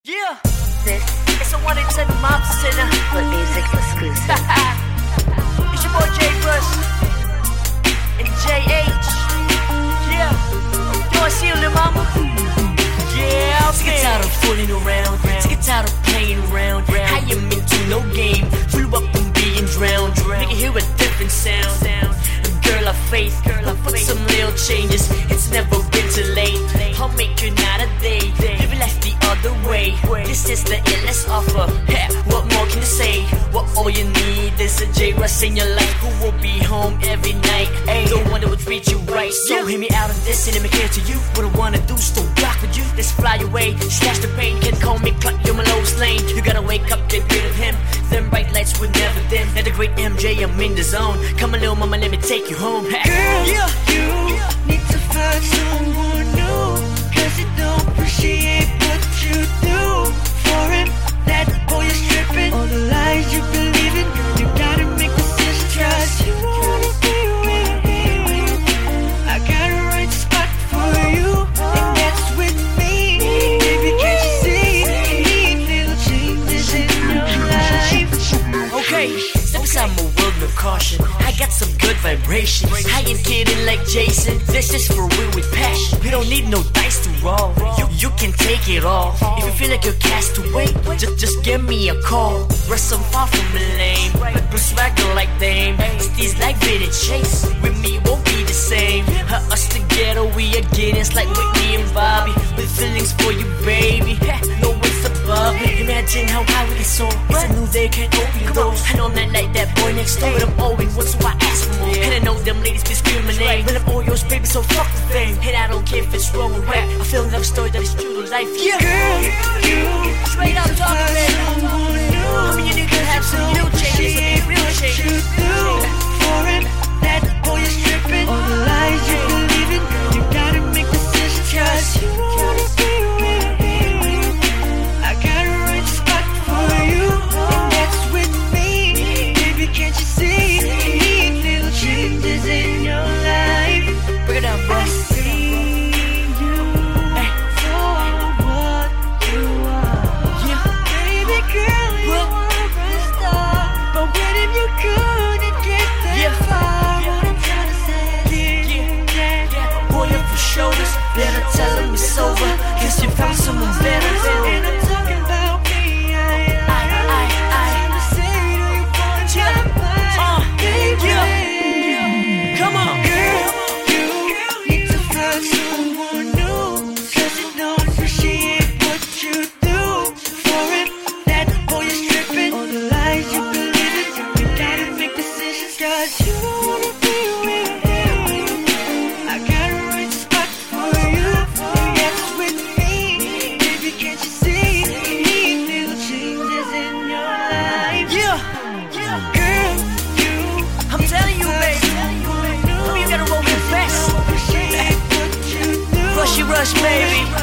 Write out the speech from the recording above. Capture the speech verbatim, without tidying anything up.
Yeah, This it's a one in ten mob center. Foot Music exclusive. It's your boy J Plus and J H. Yeah, you wanna see a little mama? Yeah, I'm sick and tired of fooling around. Sick and tired of playing around. How you meant to no game? Flew up and being drowned. Make it hear a different sound. Girl of faith, girl of put some little changes. It's never been too late. I'll make you not a day. Live life the other way. This is the illest offer. Hey, what more can you say? What all you need is a J Russ in your life who will be home every night. Ay, the one that would treat you right. So hear me out on this and let me care to you. What I wanna do is to rock with you. Let's fly away, slash the pain. Can call me Clark, you're my lowest lane. You gotta wake up, get rid of him. Them bright lights would never dim. Let the great M J, I'm in the zone. Come on, little mama, let me take you home. Girl, yeah. you need to find someone new, cause you don't appreciate what you do for him. That boy is stripping all the lies you believe in. Girl, you gotta make decisions. Trust you wanna be with him. I got a right spot for you, and that's with me. Baby, can't you see? Need little changes in your life. Okay, step aside my world, no caution. I got some good vibrations. I ain't kidding like Jason. This is for real with passion. We don't need no dice to roll. You, you can take it all. If you feel like you're cast away, just just give me a call. Rest I'm far from lame, but blue swagger like Dame. Steez like Vinny Chase. With me won't be the same. Her, us together we again. It's like Whitney and Bobby with feelings for you, baby. No one's above me. Imagine how high we can soar. It's a new day, can't open the doors. I know I'm not like that boy next door, but I'm owing one, so I ask for more. And I know them ladies discriminate. Well, I'm all yours, baby, so fuck the fame. And I don't care if it's wrong with rap. I feel love story that is true to life. Yeah, Girl, you straight up talking, man. I mean, you need to have some new changes, some real you changes. do for him. That boy is stripping all the lies you believe in. You gotta make decisions. Trust you wanna be with him. I got a right spot for you, and that's with me. Baby, can't you see? Need little changes in your life. Break it down, bro. I see you for what you are. Yeah. Baby girl, you Well, are a star. But what if you couldn't get that Yeah. far? Yeah. What I'm trying to say, Yeah. yeah, Yeah. Boy up your shoulders, better tell him it's over. Cause you found someone better. And I'm talking about me. I, I, I, I, I. trying to say, do you wanna Yeah. try mine, Uh, baby? yeah. Come on. Girl, you need to find someone new, cause you don't appreciate what you do for him. That boy is stripping all the lies you believe in. You gotta make decisions, cause you wanna be with him. I got a right spot for you, and that's with me. Baby, can't you see? Need little changes in your life. Yeah. Yeah. Girl, you I'm telling you, baby. Someone new. You gotta roll your best. Appreciate what you do. Rushy rush, baby.